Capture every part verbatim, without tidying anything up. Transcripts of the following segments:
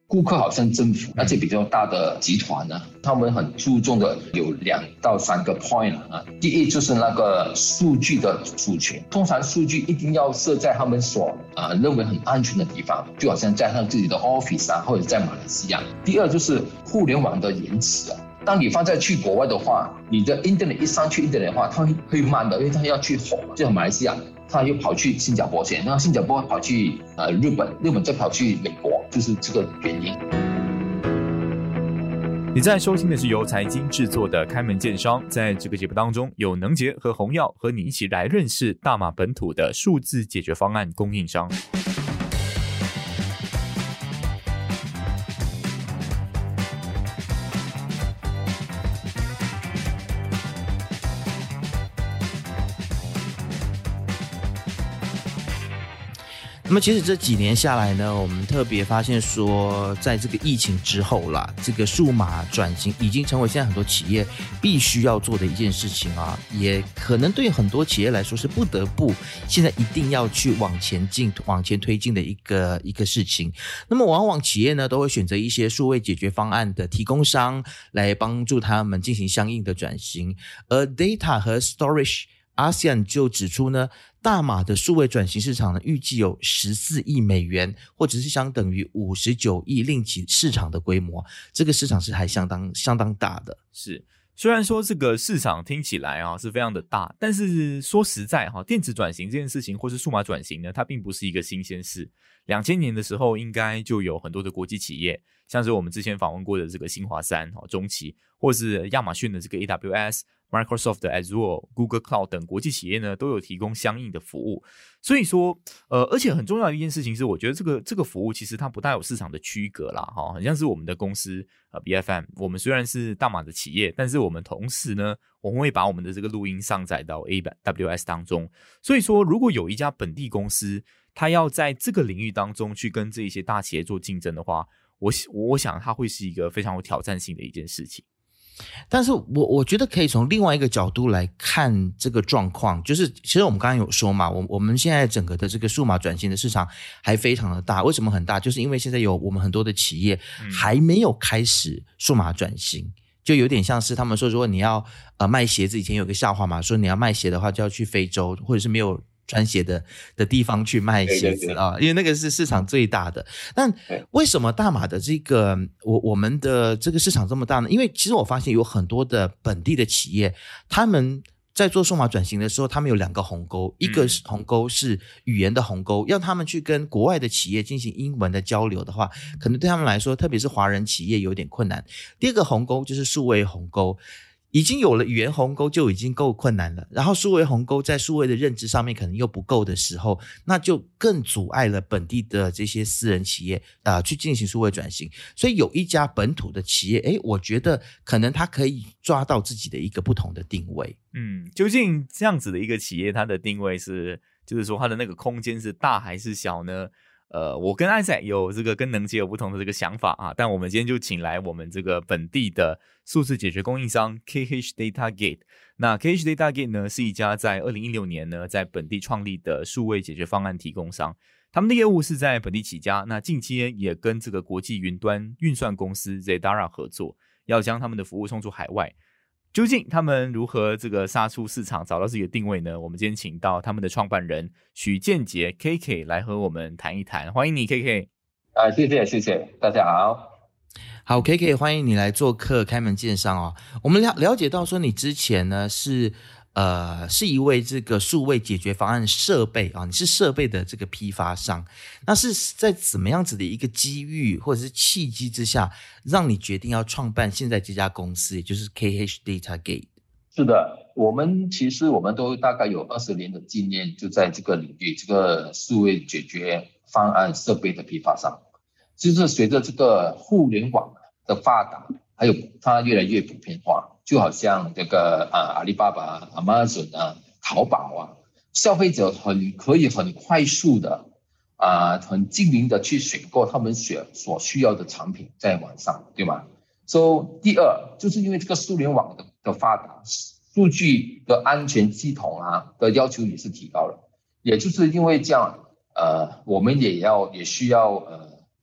顾客好像政府那些比较大的集团呢，他们很注重的有两到三个 point 啊。第一就是那个数据的储存，通常数据一定要设在他们所啊、呃、认为很安全的地方，就好像在他自己的 office 啊，或者在马来西亚。第二就是互联网的延迟啊。当你放在去国外的话，你的 internet 一上去 internet 的话，它会会慢的，因为它要去吼，就像马来西亚，它又跑去新加坡先，然后新加坡跑去呃日本，日本再跑去美国，就是这个原因。 你在收听的是由财经制作的开门见商，在这个节目当中，有能杰和洪耀和你一起来认识大马本土的数字解决方案供应商。 那么其实这几年下来呢，我们特别发现说，在这个疫情之后啦，这个数码转型已经成为现在很多企业必须要做的一件事情啊，也可能对很多企业来说是不得不现在一定要去往前进、往前推进的一个一个事情。那么往往企业呢都会选择一些数位解决方案的提供商来帮助他们进行相应的转型，而 Data 和 Storage A S E A N 就指出呢，大马的数位转型市场呢，预计有十四亿美元，或者是相等于五十九亿令吉市场的规模。这个市场是还相当相当大的。 是，虽然说这个市场听起来啊是非常的大，但是说实在哈，电子转型这件事情或是数码转型呢，它并不是一个新鲜事。两千年的时候，应该就有很多的国际企业，像是我们之前访问过的这个新华三、中企，或是亚马逊的这个 A W S。Microsoft 的 Azure、Google Cloud 等国际企业呢，都有提供相应的服务。所以说，呃，而且很重要的一件事情是，我觉得这个这个服务其实它不大有市场的区隔啦，哈，很像是我们的公司呃 B F M， 我们虽然是大马的企业，但是我们同时呢，我们会把我们的这个录音上载到 A W S 当中。所以说，如果有一家本地公司，它要在这个领域当中去跟这一些大企业做竞争的话，我我想它会是一个非常有挑战性的一件事情。 但是我我觉得可以从另外一个角度来看这个状况，就是其实我们刚刚有说嘛，我我们现在整个的这个数码转型的市场还非常的大。为什么很大？就是因为现在有我们很多的企业还没有开始数码转型，就有点像是他们说，如果你要呃卖鞋子，以前有个笑话嘛，说你要卖鞋的话就要去非洲，或者是没有穿鞋的的地方去卖鞋子啊，因为那个是市场最大的。但为什么大马的这个我我们的这个市场这么大呢？因为其实我发现有很多的本地的企业，他们在做数码转型的时候，他们有两个鸿沟，一个鸿沟是语言的鸿沟，要他们去跟国外的企业进行英文的交流的话，可能对他们来说，特别是华人企业有点困难。第二个鸿沟就是数位鸿沟。已经有了语言鸿沟就已经够困难了，然后数位鸿沟在数位的认知上面可能又不够的时候，那就更阻碍了本地的这些私人企业啊、呃、去进行数位转型。所以有一家本土的企业，诶，我觉得可能它可以抓到自己的一个不同的定位。 嗯，究竟这样子的一个企业，它的定位是，就是说它的那个空间是大还是小呢？呃，我跟Isaac有这个跟能杰有不同的这个想法啊，但我们今天就请来我们这个本地的数字解决供应商 K H Data Gate。那 K H Data Gate 呢是一家在二零一六年呢在本地创立的数位解决方案提供商，他们的业务是在本地起家，那近期也跟这个国际云端运算公司 Zedara 合作，要将他们的服务送出海外。究竟他们如何这个杀出市场，找到自己的定位呢？我们今天请到他们的创办人许建杰 K K 来和我们谈一谈，欢迎你 K K。 啊，谢谢谢谢，大家好。 好 ，K K， 欢迎你来做客开门见山哦。我们了了解到说你之前呢是呃是一位这个数位解决方案设备啊，你是设备的这个批发商。那是在怎么样子的一个机遇或者是契机之下，让你决定要创办现在这家公司，也就是 K H Data Gate？ 是的，我们其实我们都大概有二十年的经验，就在这个领域，这个数位解决方案设备的批发商。就是随着这个互联网的发达，还有它越来越普遍化，就好像这个啊阿里巴巴、Amazon 啊、淘宝啊，消费者很可以很快速的啊、很精明的去选购他们所所需要的产品在网上，对吗？所以第二，就是因为这个互联网的的发达，数据的安全系统啊的要求也是提高了，也就是因为这样，呃，我们也要也需要呃。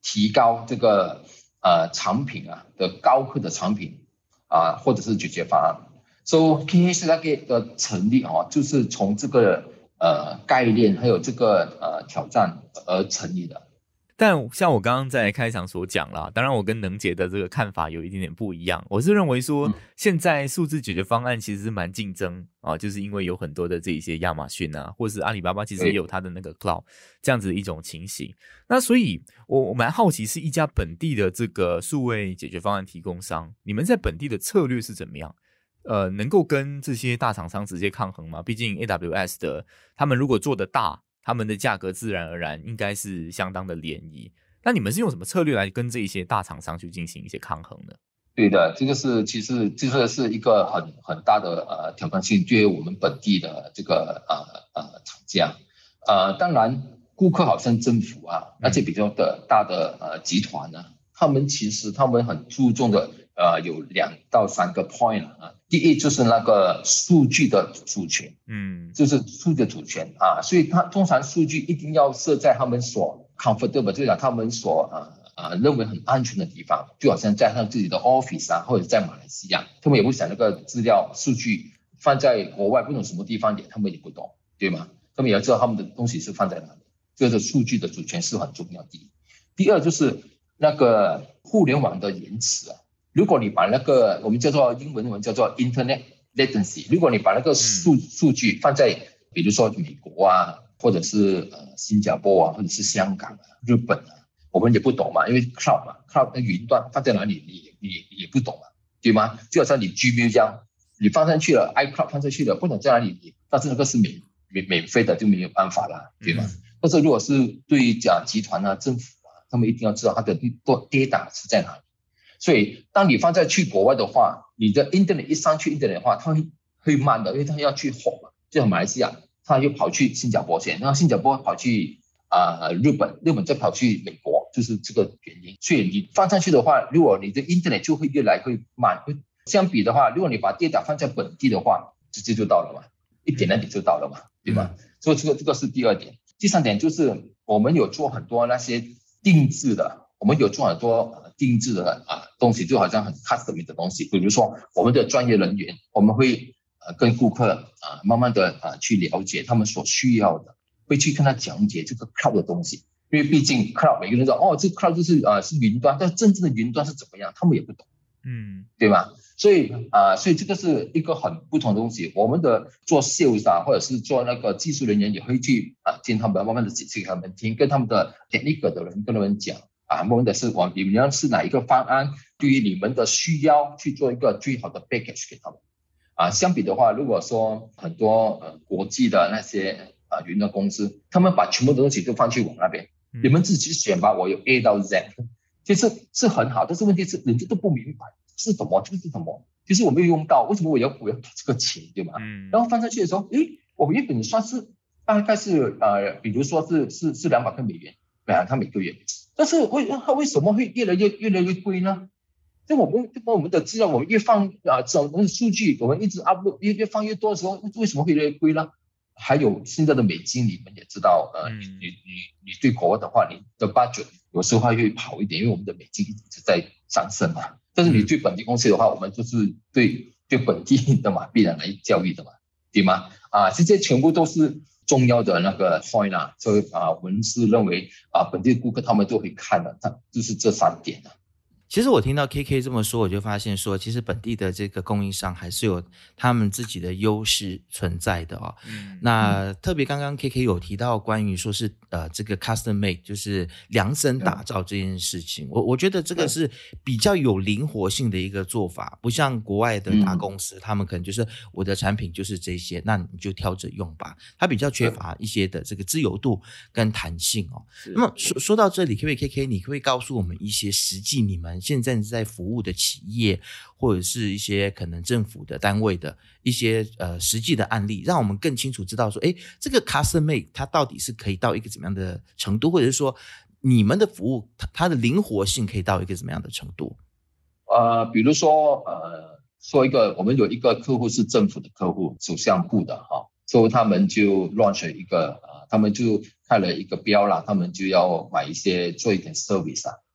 提高这个呃产品啊的高科的产品啊，或者是解决方案。所以 K K 是那个的成立哦，就是从这个呃概念还有这个呃挑战而成立的。 但像我刚刚在开场所讲啦，当然我跟能杰的这个看法有一点点不一样。我是认为说，现在数字解决方案其实是蛮竞争啊，就是因为有很多的这一些亚马逊啊，或是阿里巴巴其实也有它的那个 cloud 这样子的一种情形。那所以我我蛮好奇，是一家本地的这个数位解决方案提供商，你们在本地的策略是怎么样？呃，能够跟这些大厂商直接抗衡吗？毕竟 A W S 的他们如果做得大，他们的价格自然而然应该是相当的涟漪。那你们是用什么策略来跟这一些大厂商去进行一些抗衡呢？ 对的，这个是其实这个是一个很很大的呃挑战性，对于我们本地的这个呃呃厂家。呃，当然，顾客好像政府啊，而且比较的大的呃集团呢，他们其实他们很注重的呃有两到三个 point 啊。第一就是那个数据的主权，嗯，就是数据的主权啊，所以他通常数据一定要设在他们所 comfortable， 就是讲他们所呃呃认为很安全的地方，就好像在他自己的 office 啊，或者在马来西亚，他们也不想那个资料数据放在国外不懂什么地方点，他们也不懂，对吗？他们也要知道他们的东西是放在哪里，这个数据的主权是很重要的。第二就是那个互联网的延迟啊。如果你把那个我们叫做英文文叫做 internet latency， 如果你把那个数数据放在比如说美国啊，或者是呃新加坡啊，或者是香港啊、日本啊，我们也不懂嘛，因为 cloud 嘛 ，cloud 的云端放在哪里你你你也不懂嘛，对吗？就好像你 Gmail 这样，你放上去了 ，iCloud 放上去了，不懂在哪里，但是那个是免免免费的，就没有办法了，对吗？嗯、但是如果是对于讲集团啊、政府啊，他们一定要知道它的 data 是在哪里。所以，当你放在去国外的话，你的 internet 一上去 internet 的话，它会会慢的，因为它要去 home 嘛，就像马来西亚，它又跑去新加坡先，然后新加坡跑去啊、呃、日本，日本再跑去美国，就是这个原因。所以你放上去的话，如果你的 internet 就会越来越慢。相比的话，如果你把 data 放在本地的话，直接就到了嘛，一点两点就到了嘛，对吧？嗯、所以这个这个是第二点。第三点就是我们有做很多那些定制的。我们有做很多呃定制的啊东西，就好像很 custom 的东西，比如说我们的专业人员，我们会呃跟顾客啊慢慢的啊去了解他们所需要的，会去跟他讲解这个 cloud 的东西，因为毕竟 cloud 每个人说哦，这个 cloud 就是啊是云端，但真正的云端是怎么样，他们也不懂，嗯，对吧？所以啊，所以这个是一个很不同的东西。我们的做 sales 啊，或者是做那个技术人员也会去啊听他们慢慢的解释给他们听，跟他们的 technical 的人跟他们讲。啊，问的是我你们是哪一个方案，对于你们的需要去做一个最好的 package 给他们。啊，相比的话，如果说很多呃国际的那些啊云端公司，他们把全部的东西都放去我那边，嗯、你们自己选吧，我有 A 到 Z， 其实是很好，但是问题是人家都不明白是什么，这个是什么，其实我没有用到，为什么我要我要给这个钱，对吧？嗯、然后放上去的时候，诶，我原本算是大概是呃，比如说是是是两百块美元，啊，他每个月。但是为它为什么会越来越越来越贵呢？就我们我们的资料，我们越放啊，这种数据我们一直 upload 越越放越多的时候，为什么会越来越贵呢？还有现在的美金，你们也知道，呃，你你你你对国外的话，你的 budget 有时候会好一点，因为我们的美金一直在上升嘛。但是你对本地公司的话，我们就是对对本地的马币来教育的嘛，对吗？啊，这些全部都是重要的那个 point 啊，所以啊，我们是认为啊，本地顾客他们都会看的，它就是这三点啊。 其实我听到 K K 这么说，我就发现说，其实本地的这个供应商还是有他们自己的优势存在的哦。嗯、那特别刚刚 K K 有提到关于说是呃这个 custom made， 就是量身打造这件事情，我我觉得这个是比较有灵活性的一个做法，不像国外的大公司，嗯、他们可能就是我的产品就是这些，那你就挑着用吧，它比较缺乏一些的这个自由度跟弹性哦。那么说说到这里，可不可以 K K 你可不可以告诉我们一些实际你们现在在服务的企业或者是一些可能政府的单位的一些呃实际的案例，让我们更清楚知道说，诶，这个 custom made 它到底是可以到一个怎么样的程度，或者是说你们的服务 它, 它的灵活性可以到一个怎么样的程度？ 呃，比如说呃，说一个我们有一个客户是政府的客户，首相部的哈，所以他们就 launch 一个呃，他们就开了一个标啦，他们就要买一些做一点 service 啊。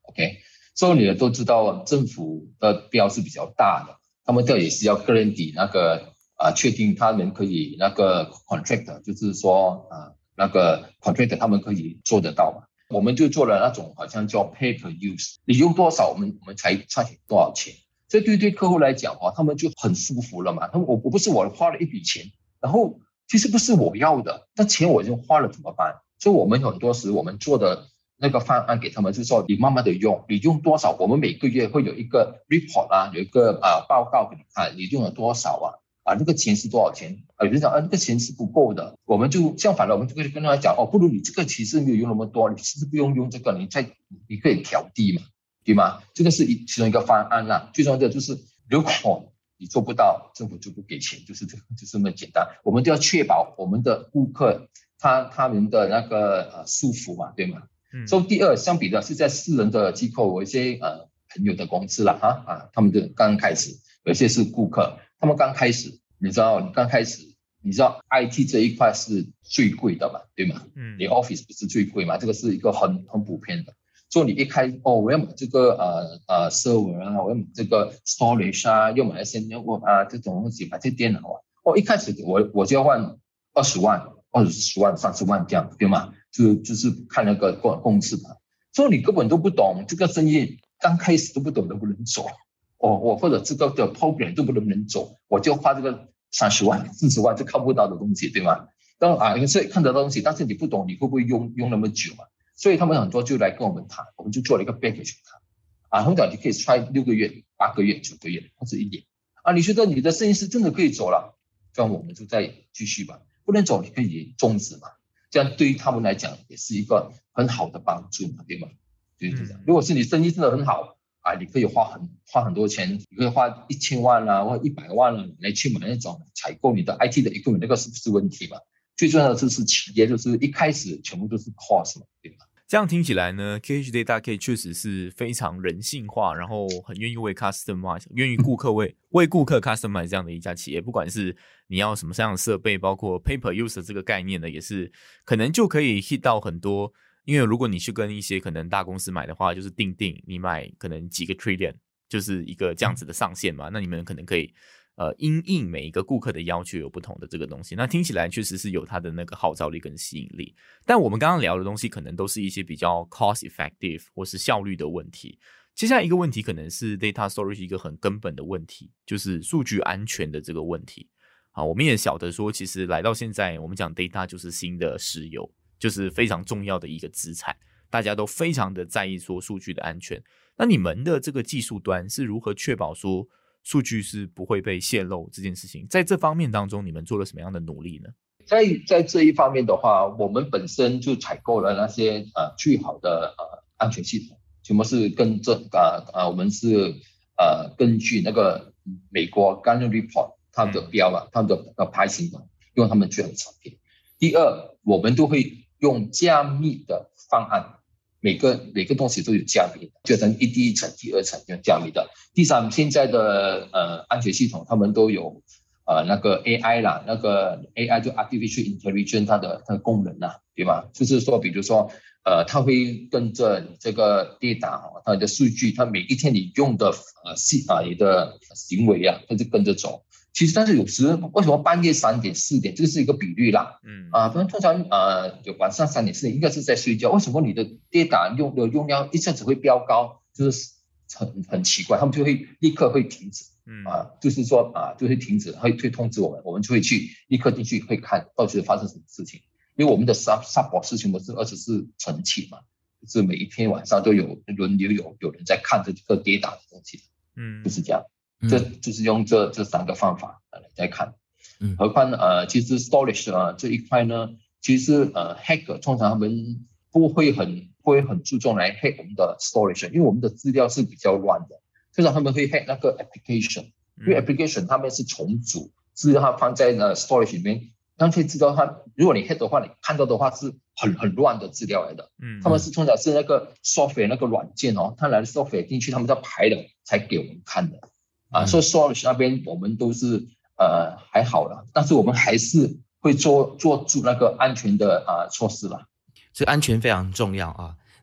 OK， 所以你都知道政府的标是比较大的，他们这也是要个人底那个啊、呃，确定他们可以那个 contract， 就是说啊、呃、那个 contract 他们可以做得到嘛。我们就做了那种好像叫 pay per use， 你用多少我们我们才差多少钱，所以对对客户来讲哦，他们就很舒服了嘛。他们我我不是我花了一笔钱，然后其实不是我要的，那钱我已经花了怎么办？所以我们很多时我们做的那个方案给他们，就是说你慢慢的用，你用多少，我们每个月会有一个 report 啊，有一个啊报告给你看，你用了多少啊，啊那个钱是多少钱啊？有人讲啊那个钱是不够的，我们就相反的，我们就可以跟他讲哦，不如你这个其实没有用那么多，你其实不用用这个，你再你可以调低嘛，对吗？这个是一其中一个方案啦。最重要的就是如果你做不到，政府就不给钱，就是这就这么简单。我们都要确保我们的顾客他他们的那个呃舒服嘛，对吗？嗯。所以第二，相比的是在私人的机构，有一些呃朋友的公司啦，哈啊，他们的刚开始，有些是顾客，他们刚开始，你知道，你刚开始，你知道 I T 这一块是最贵的嘛，对吗？嗯。你 Office 不是最贵嘛，这个是一个很很普遍的。所以你一开哦，我要买这个呃呃 server 啊，我要买这个 storage 啊，要买一些 network 啊这种东西，买这电脑啊，哦一开始我我就要换二十万、二十万、三十万这样，对吗？就就是看那个公公司吧。所以你根本都不懂这个生意，刚开始都不懂能不能走，哦我或者这个的 program 都不能能走，我就花这个三十万、四十万就看不到的东西，对吗？当然啊，所以看得到东西，但是你不懂，你会不会用用那么久啊？所以他们很多就来跟我们谈，我们就做了一个 package 啊，很短你可以 try 六个月、八个月、九个月或者一年啊。你觉得你的生意是真的可以走了，这样我们就再继续吧。不能走，你可以终止嘛。这样对于他们来讲也是一个很好的帮助嘛，对吗？就是这样。如果是你生意真的很好啊，你可以花很花很多钱，你可以花一千万啊，或一百万啊来去买那种采购你的 I T 的 equipment， 那个是不是问题嘛？最重要的就是企业就是一开始全部都是 cost 嘛，对吧？ 这样听起来呢 ，K H Data 确实是非常人性化，然后很愿意为 customize， 愿意顾客为为顾客 customize 这样的一家企业。不管是你要什么样的设备，包括 pay per use 这个概念呢，也是可能就可以 hit 到很多。因为如果你去跟一些可能大公司买的话，就是定定你买可能几个 trillion， 就是一个这样子的上限嘛。那你们可能可以。呃，因应每一个顾客的要求有不同的这个东西，那听起来确实是有它的那个号召力跟吸引力。但我们刚刚聊的东西可能都是一些比较 cost effective 或是效率的问题。接下来一个问题可能是 data storage 一个很根本的问题，就是数据安全的这个问题。好，我们也晓得说，其实来到现在，我们讲 data 就是新的石油，就是非常重要的一个资产，大家都非常的在意说数据的安全。那你们的这个技术端是如何确保说数据是不会被泄露这件事情，在这方面当中，你们做了什么样的努力呢？ 在在这一方面的话，我们本身就采购了那些呃最好的呃安全系统，全部是跟这呃呃我们是呃根据那个美国 Gartner Report 它的标啊，它的呃排行榜，用他们最好的产品。第二，我们都会用加密的方案。每个每个东西都有加密的，就成一第一层、第二层有加密的。第三，现在的呃安全系统，他们都有呃那个 A I 啦，那个 A I 就 Artificial Intelligence 它的它的功能啦，对吗？就是说，比如说呃，它会跟着你这个 data 它的数据，它每一天你用的呃系啊你的行为啊，它就跟着走。其实，但是有时为什么半夜三点、四点，这个是一个比率啦。嗯啊，反正通常呃，晚上三点、四点应该是在睡觉。为什么你的 data 用的用量一下子会飙高？就是很很奇怪，他们就会立刻会停止。嗯啊，就是说啊，就会停止，会会通知我们，我们就会去立刻进去会看到底发生什么事情。因为我们的 sub support 事情不是二十四乘七嘛，就是每一天晚上都有轮流有有人在看这个 data 的东西。嗯，就是这样。这就是用这这三个方法来再看，嗯，何况呃，其实 storage 啊这一块呢，其实呃 hacker 通常他们不会很不会很注重来 hack 我们的 storage， 因为我们的资料是比较乱的，通常他们会 hack 那个 application， 因为 application 他们是重组资料，它放在那 storage 里面，让可以知道它，如果你 hack 的话，你看到的话是很很乱的资料来的，嗯，他们是通常是那个 software 那个软件哦，它来的 software 进去，他们在排的才给我们看的。啊，所以 storage 那边我们都是呃还好了，但是我们还是会做做出那个安全的啊措施啦。 这安全非常重要啊。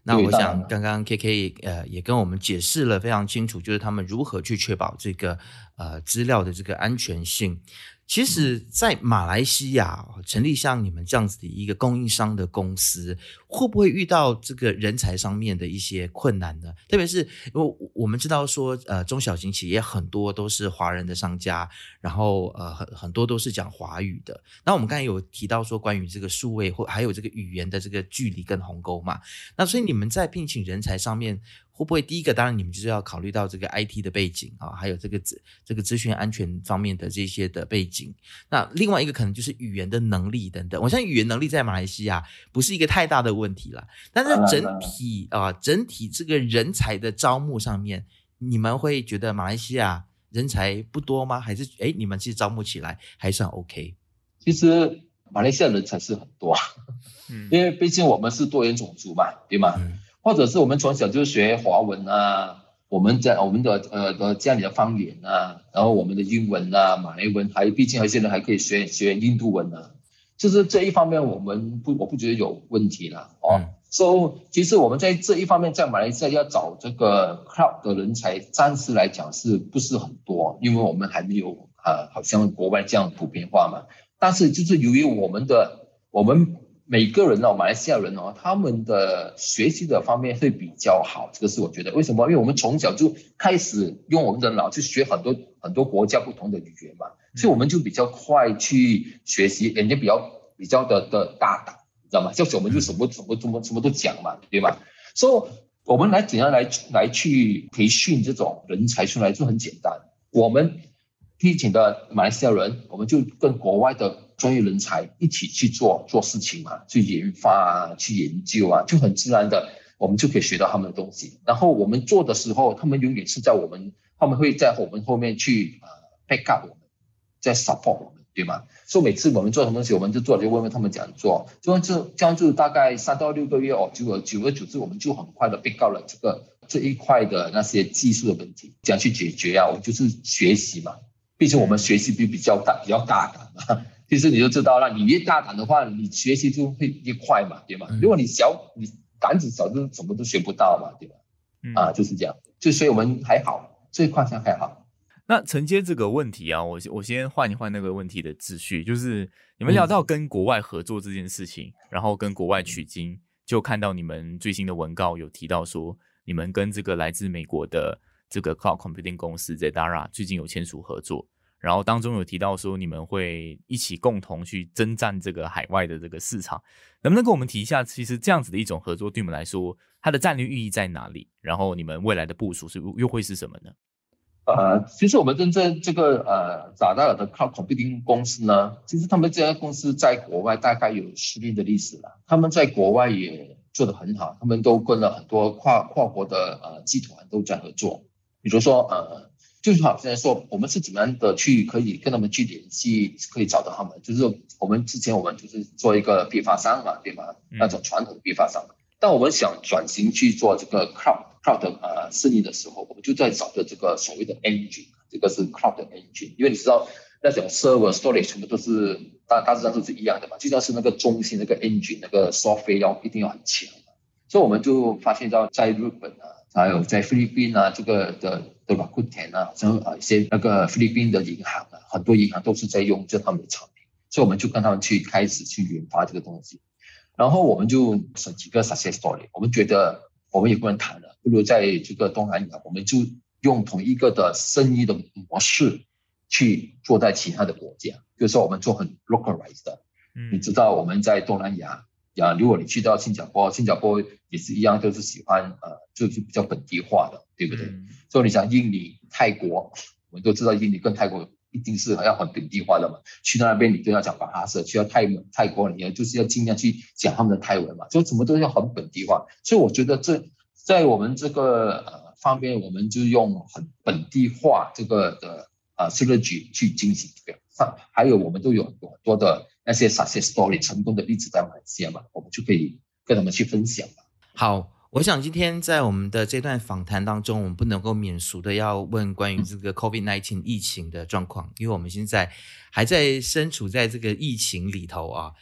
那我想刚刚 K K 呃也跟我们解释了非常清楚，就是他们如何去确保这个呃资料的这个安全性。其实在马来西亚成立像你们这样子的一个供应商的公司，会不会遇到这个人才上面的一些困难呢？特别是因为我们知道说呃中小型企业很多都是华人的商家，然后呃很很多都是讲华语的。那我们刚才有提到说关于这个数位或还有这个语言的这个距离跟鸿沟嘛，那所以你们在聘请人才上面会不会第一个当然你们就是要考虑到这个 I T 的背景啊，还有这个这个资讯安全方面的这些的背景。那另外一个可能就是语言的能力等等。我相信语言能力在马来西亚不是一个太大的问题啦，但是整体啊、呃、整体这个人才的招募上面，你们会觉得马来西亚人才不多吗？还是诶你们其实招募起来还算 OK？ 其实马来西亚人才是很多，嗯，因为毕竟我们是多元种族嘛，对吗？嗯，或者是我们从小就学华文啊，我们在我们的呃的家里的方言啊，然后我们的英文啊、马来文，还毕竟有些人还可以学学印度文啊，就是这一方面我们不我不觉得有问题啦哦。嗯，所以其实我们在这一方面在马来西亚要找这个 cloud 的人才，暂时来讲是不是很多？因为我们还没有呃好像国外这样普遍化嘛。但是就是由于我们的我们每个人哦，马来西亚人哦，他们的学习的方面会比较好，这个是我觉得为什么？因为我们从小就开始用我们的脑去学很多很多国家不同的语言嘛，所以我们就比较快去学习，人家比较比较的的大胆，你知道吗？就是我们就什么什么什么什么都讲嘛，对吧？所以我们来怎样来来去培训这种人才出来就很简单，我们聘请的马来西亚人，我们就跟国外的专业人才一起去做做事情嘛，去研发啊，去研究啊，就很自然的，我们就可以学到他们的东西。然后我们做的时候，他们永远是在我们，他们会在我们后面去呃 back up 我们，在 support 我们，对吗？所以每次我们做什么东西，我们就做，就问问他们怎样做，就这这样就大概三到六个月哦，久而久而久之，我们就很快的 back up 了这个这一块的那些技术的问题，怎样去解决啊？我就是学习嘛。毕竟我们学习比比较大比较大胆嘛，其实你就知道了，你越大胆的话，你学习就会越快嘛，对吧？如果你小，你胆子小，就什么都学不到嘛，对吧？嗯、啊，就是这样，就所以我们还好，这一块上还好。 那承接这个问题啊，我我先换一换那个问题的秩序，就是你们聊到跟国外合作这件事情，嗯、然后跟国外取经，就看到你们最新的文告有提到说，你们跟这个来自美国的这个 Cloud Computing 公司 Zedara 最近有签署合作，然后当中有提到说你们会一起共同去征战这个海外的这个市场，能不能跟我们提一下，其实这样子的一种合作对你们来说，它的战略意义在哪里？然后你们未来的部署是又会是什么呢？ 呃，其实我们真正这个呃Zedara的 Cloud Computing 公司呢，其实他们这家公司在国外大概有十年的历史了，他们在国外也做得很好，他们都跟了很多跨跨国的呃集团都在合作，比如说呃，就是好像说我们是怎么样的去可以跟他们去联系，可以找到他们，就是我们之前我们就是做一个批发商嘛，对吧？那种传统批发商，但我们想转型去做这个 cloud cloud 的呃生意的时候，我们就在找的这个所谓的 engine， 这个是 cloud 的 engine， 因为你知道那种 server storage 全部都是大大致上都是一样的嘛，就像是那个中心那个 engine 那个 software 要一定要很强。所以我们就发现到在日本啊，还有在菲律宾啊，这个的的 Rakuten 啊，像一些那个菲律宾的银行啊，很多银行都是在用这他们的产品，所以我们就跟他们去开始去研发这个东西，然后我们就审几个 success story， 我们觉得我们也不能谈了，不如在这个东南亚，我们就用同一个的生意的模式去做在其他的国家，就是说我们做很 localized 的，嗯，你知道我们在东南亚。呀，如果你去到新加坡，新加坡也是一样，都是喜欢呃，就是比较本地化的，对不对？嗯、所以你想印尼、泰国，我们都知道印尼跟泰国一定是要很本地化的嘛。去到那边你都要讲巴哈斯，去到泰泰国你就是要尽量去讲他们的泰文嘛，就什么都要很本地化。所以我觉得这在我们这个呃方面，我们就用很本地化这个的呃 strategy 去进行这个。还有我们都有很多的那些 success story 成功的例子在马来西亚嘛，我们就可以跟他们去分享嘛。 好，我想今天在我们的这段访谈当中，我们不能够免俗的要问关于这个 COVID 十九 疫情的状况，因为我们现在还在身处在这个疫情里头啊。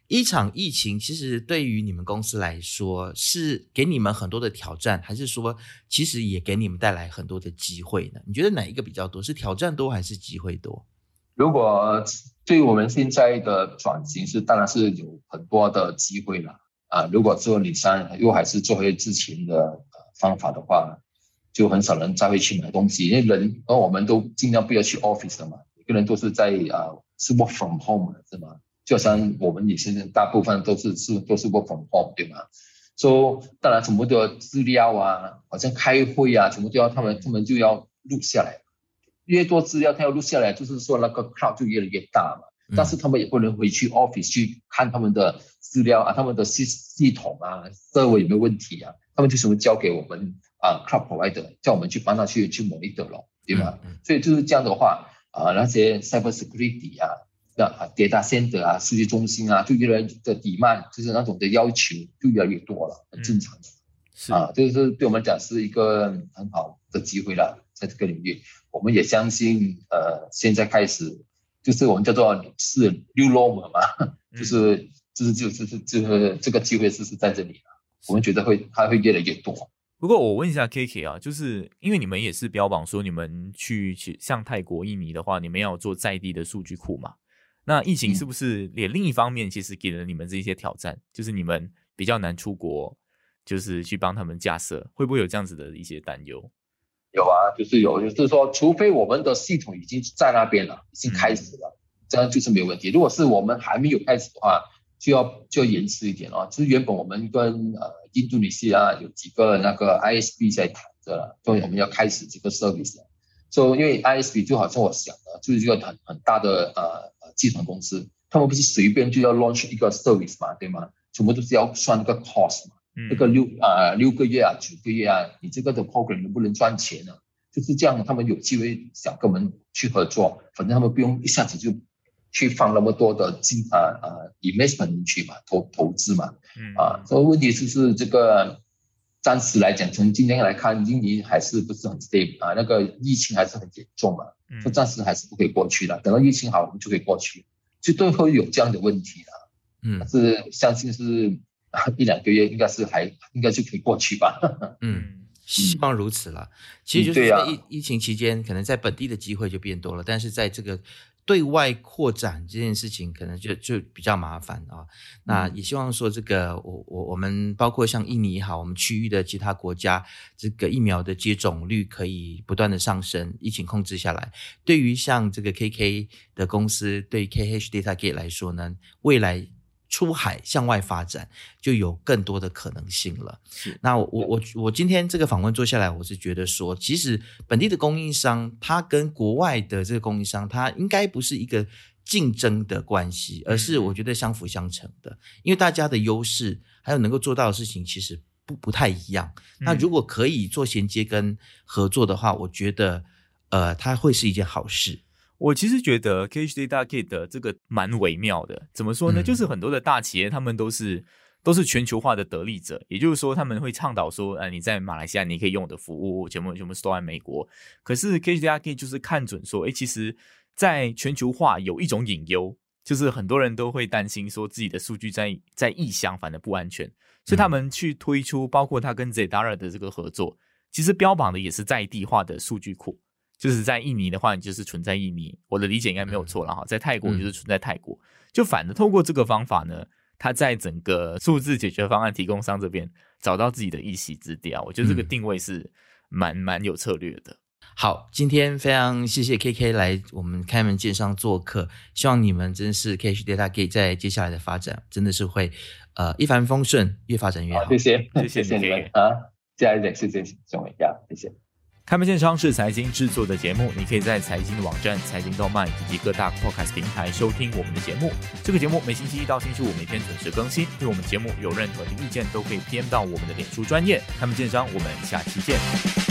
一场疫情其实对于你们公司来说是给你们很多的挑战，还是说其实也给你们带来很多的机会呢？你觉得哪一个比较多？是挑战多还是机会多？ 如果对于我们现在的转型是当然是有很多的机会了啊。如果说你像又还是做回之前的方法的话，就很少人再会去买东西，因为人而我们都尽量不要去 office 了嘛，每个人都是在啊是 work from home 是吗？就好像我们也是大部分都是是都是 work from home 对吗？所以当然全部都要资料啊，好像开会啊，全部都要他们他们就要录下来，越多资料他要录下来，就是说那个 cloud 就越来越大嘛。但是他们也不能回去 office 去看他们的资料啊，他们的系系统啊，设备有没有问题啊？他们就什么交给我们啊 cloud provider， 叫我们去帮他去去 monitor 咯，对吗？嗯嗯、所以就是这样的话啊，那些 cyber security 啊。啊 ，data center 啊，数据中心啊，就越来越的 demand， 就是那种的要求就越来越多了，很正常的。嗯、啊，这就是对我们讲是一个很好的机会了，在这个领域，我们也相信，呃，现在开始就是我们叫做是 new normal 嘛，就是就是就是就是这个机会是是在这里了，我们觉得会它会越来越多。 不过我问一下 K K 啊，就是因为你们也是标榜说你们去像泰国、印尼的话，你们要做在地的数据库嘛？那疫情是不是也另一方面其实给了你们这些挑战，嗯、就是你们比较难出国，就是去帮他们架设，会不会有这样子的一些担忧？ 有啊，就是有，就是说除非我们的系统已经在那边了，已经开始了，嗯、这样就是没有问题。如果是我们还没有开始的话，就要就要延迟一点哦。就是原本我们跟呃印度尼西亚有几个那个 I S P 在谈着了，所以我们要开始这个 service 了。所以因为 I S P 就好像我想的，就是一个很很大的呃集团公司，他们不是随便就要 launch 一个 service 嘛，对吗？全部都是要算那个 cost 嘛，嗯、那个六啊、呃、六个月啊九个月啊，你这个的 program 能不能赚钱呢？就是这样，他们有机会想跟我们去合作，反正他们不用一下子就去放那么多的金啊啊 investment 进去嘛，投投资嘛，嗯啊，所以问题就是这个。暂时来讲，从今天来看，印尼还是不是很 stable 啊？那个疫情还是很严重嘛，嗯，暂时还是不可以过去的。等到疫情好，我们就可以过去，就都会有这样的问题了。嗯，但是相信是一两个月，应该是还应该就可以过去吧。 嗯，希望如此了。其实就是在疫、嗯啊、疫情期间，可能在本地的机会就变多了，但是在这个对外扩展这件事情可能就就比较麻烦啊。那也希望说这个我我我们包括像印尼也好，我们区域的其他国家，这个疫苗的接种率可以不断的上升，疫情控制下来。对于像这个 K K 的公司，对于 K H Datagate 来说呢，未来出海向外发展就有更多的可能性了。那我我我今天这个访问做下来，我是觉得说，其实本地的供应商，它跟国外的这个供应商，它应该不是一个竞争的关系，而是我觉得相辅相成的。因为大家的优势还有能够做到的事情，其实不不太一样。那如果可以做衔接跟合作的话，我觉得呃，它会是一件好事。 我其实觉得 K H Datagate 的这个蛮微妙的，怎么说呢？嗯、就是很多的大企业他们都是都是全球化的得利者，也就是说他们会倡导说，呃，你在马来西亚你可以用的服务全部全部都在美国。可是 K H Datagate 就是看准说，哎，其实在全球化有一种隐忧，就是很多人都会担心说自己的数据在在异乡反而不安全，所以他们去推出包括他跟 Zedara 的这个合作，其实标榜的也是在地化的数据库。就是在印尼的话，你就是存在印尼，我的理解应该没有错了哈。在泰国就是存在泰国，就反的透过这个方法呢，它在整个数字解决方案提供商这边找到自己的一席之地啊。我觉得这个定位是蛮蛮有策略的。 好，今天非常谢谢 K K 来我们开门见山做客，希望你们真是 K H Datagate 在接下来的发展真的是会呃一帆风顺，越发展越好。 好，谢谢，谢谢你们啊，加一点，谢谢钟伟亚，谢谢。 开门见山是财经制作的节目，你可以在财经网站、财经动漫以及各大 podcast 平台收听我们的节目。这个节目每星期一到星期五每天准时更新。对我们节目有任何的意见，都可以 P M 到我们的脸书专页。开门见山，我们下期见。